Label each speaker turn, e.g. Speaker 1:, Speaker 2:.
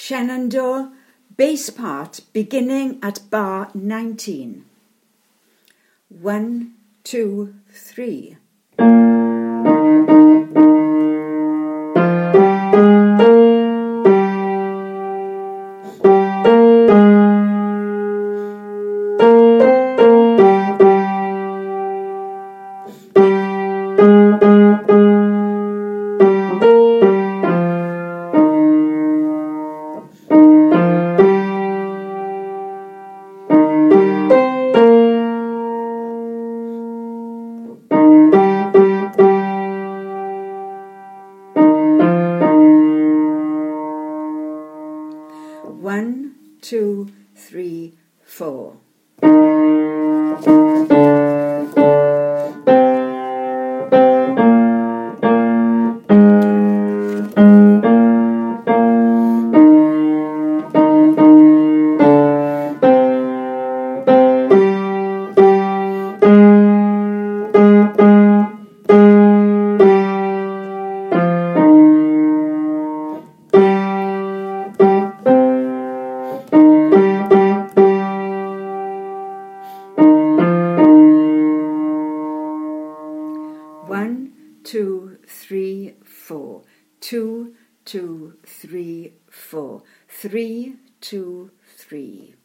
Speaker 1: Shenandoah, bass part beginning at bar 19. 1, 2, 3. One, two, three, four. One, two, three, four. 2, 2, 3, 4. 3, 2, 3.